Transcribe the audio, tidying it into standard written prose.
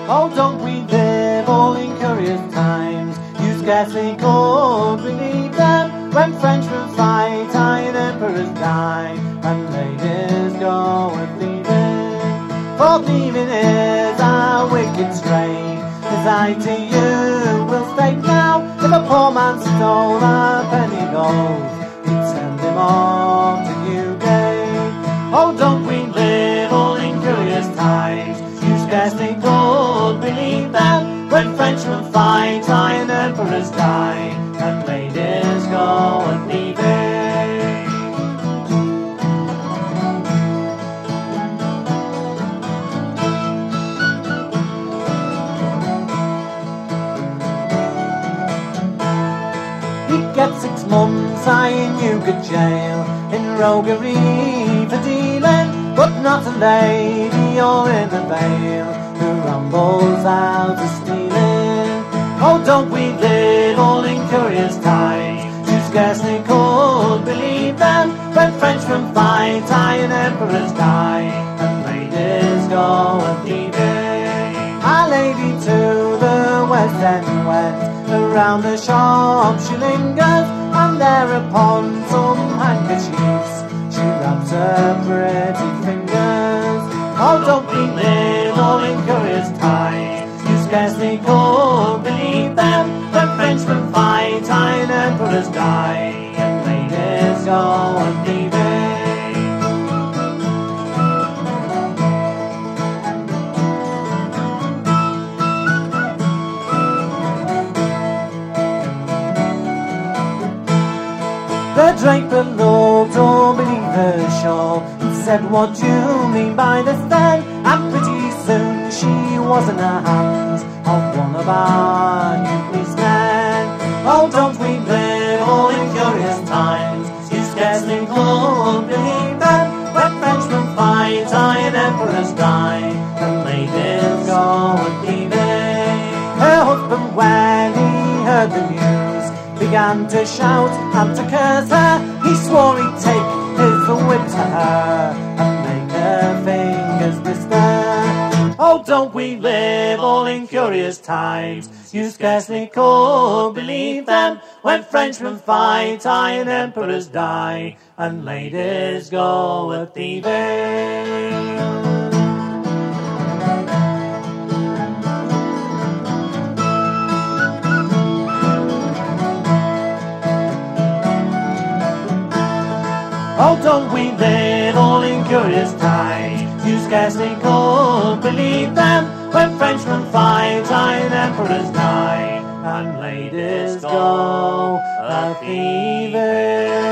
Oh, don't we live all in curious times? You scarcely could believe them when Frenchmen fight and emperors die, and ladies go a-thieving. For thieving is a wicked trade, as I to you will state now. If a poor man stole a penny gold, he'd send him on to Newgate. Oh, don't we live all in curious times? You scarcely could believe them when Frenchmen fight and emperors die, and ladies go a-thieving. He'd get 6 months in Newgate jail in roguery for dealing, but not a lady or in a veil who rambles out a stealing. Oh, don't we live all in curious times? You scarcely could believe them when Frenchmen fight and emperors die, and ladies go a-thieving. A lady to the West End went, around the shop she lingers, and thereupon some handkerchiefs she wraps her pretty fingers. Oh, don't we live all in curious times? You scarcely could believe them when Frenchmen fight and emperors die, and ladies go a-thieving. The draper looked all beneath her shawl and said, "What do you mean by this then?" And pretty soon she was in the hands of one of our new policemen. Oh, don't we live all in curious times? You scarcely could believe them when Frenchmen fight and emperors die, and ladies go a-thieving. Her husband, when he heard the news, began to shout and to curse her. He swore he'd take his whip to her and make her fingers blister. Oh, don't we live all in curious times? You scarcely could believe them when Frenchmen fight and emperors die, and ladies go a-thieving. Oh, don't we live all in curious times? You scarcely could believe them when Frenchmen fight and emperors die, and ladies go a-thieving.